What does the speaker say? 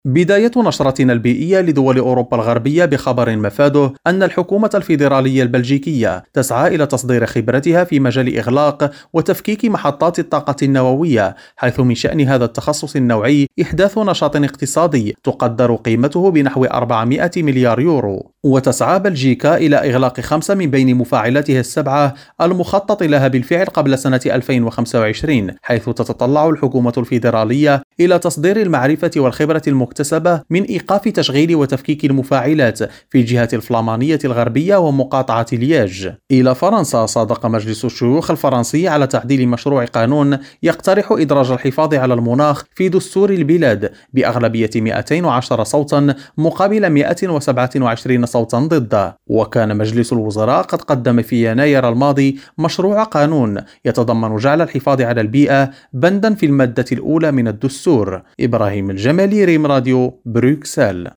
بداية نشرتنا البيئية لدول أوروبا الغربية بخبر مفاده أن الحكومة الفيدرالية البلجيكية تسعى إلى تصدير خبرتها في مجال إغلاق وتفكيك محطات الطاقة النووية، حيث من شأن هذا التخصص النوعي إحداث نشاط اقتصادي تقدر قيمته بنحو 400 مليار يورو. وتسعى بلجيكا إلى إغلاق 5 من بين مفاعلاتها ال7 المخطط لها بالفعل قبل سنة 2025، حيث تتطلع الحكومة الفيدرالية إلى تصدير المعرفة والخبرة المكتسبة من إيقاف تشغيل وتفكيك المفاعلات في الجهة الفلامانية الغربية ومقاطعة لياج. إلى فرنسا، صادق مجلس الشيوخ الفرنسي على تعديل مشروع قانون يقترح إدراج الحفاظ على المناخ في دستور البلاد بأغلبية 210 صوتا مقابل 127 صوتا ضده. وكان مجلس الوزراء قد قدم في يناير الماضي مشروع قانون يتضمن جعل الحفاظ على البيئة بندا في المادة الأولى من الدستور. إبراهيم الجمالي، ريم راديو، بروكسل.